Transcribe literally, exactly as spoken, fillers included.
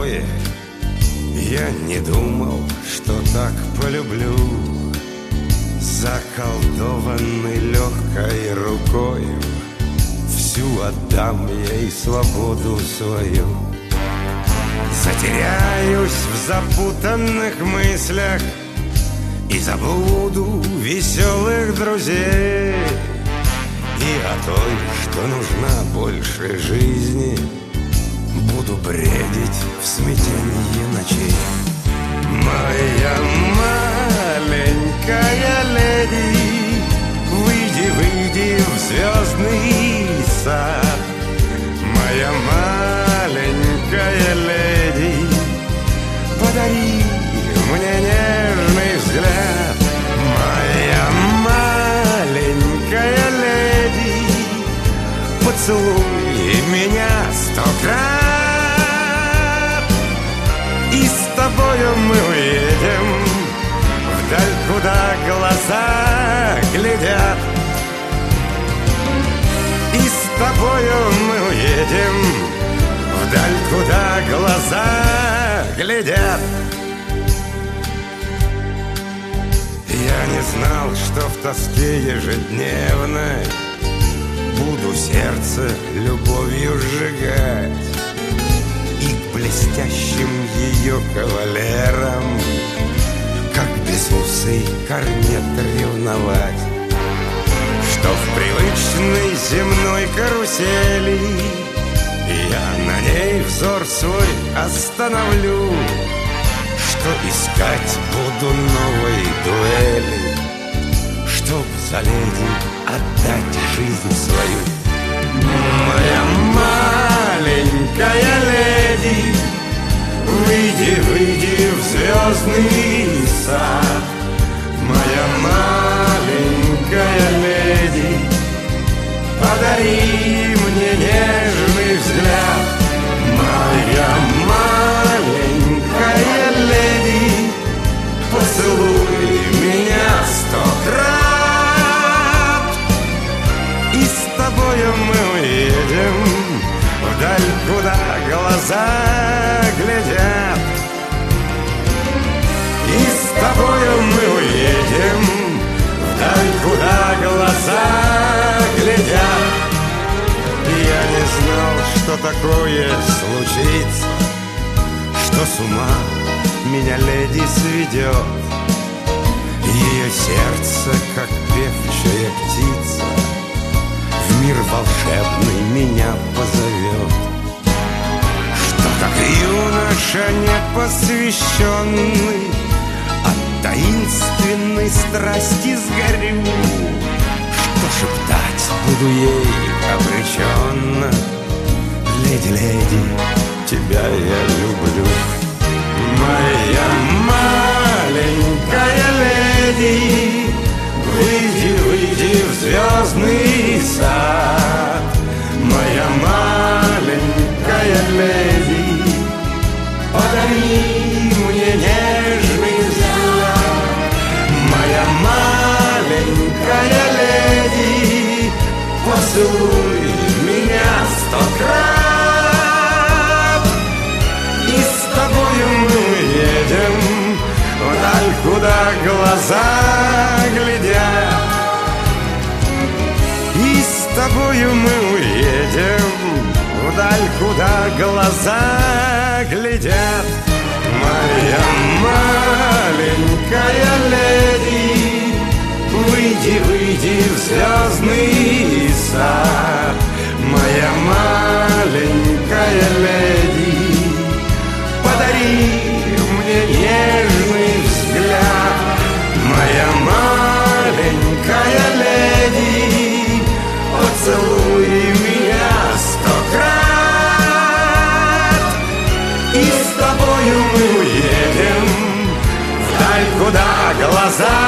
тобой. Я не думал, что так полюблю. Заколдованный легкой рукою всю отдам ей свободу свою. Затеряюсь в запутанных мыслях и забуду веселых друзей. И о той, что нужна больше жизни, буду бредить в смятенье ночей. Моя маленькая леди, выйди, выйди в звездный сад. Моя маленькая леди, подари мне нежный взгляд. Моя маленькая леди, поцелуй меня сто крат. И с тобою мы уедем вдаль, куда глаза глядят. И с тобою мы уедем вдаль, куда глаза глядят. Я не знал, что в тоске ежедневной буду сердце любовью сжигать и к блестящим ее кавалерам, как безусый корнет, ревновать. Что в привычной земной карусели я на ней взор свой остановлю. Что искать буду новой дуэли, чтоб за леди отдать жизнь свою. Моя маленькая леди, выйди, выйди в звездный сад. Моя маленькая леди, подари мне нежный взгляд. Моя маленькая леди, поцелуй меня сто крат. И с тобою мы уедем вдаль, куда глаза глядят. И с тобою мы уедем вдаль, куда глаза глядят. Я не знал, что такое случится, что с ума меня леди сведет. Ее сердце, как певчая птица, в мир волшебный меня позовет. Что как юноша непосвященный от таинственной страсти сгорю. Что шептать буду ей обреченно: леди, леди, тебя я люблю. Моя маленькая леди, выйди, выйди в звездный сад. Моя маленькая леди, подари мне нежный взгляд. Моя маленькая леди, поцелуй меня сто крат. И с тобою мы уедем вдаль, куда глаза глядят. И с тобою мы уедем вдаль, куда глаза глядят. Моя маленькая леди, выйди, выйди в звездный сад. Моя маленькая леди, подари мне нежный взгляд. Моя маленькая леди, поцелуй меня сто крат. И с тобою мы уедем вдаль, куда глаза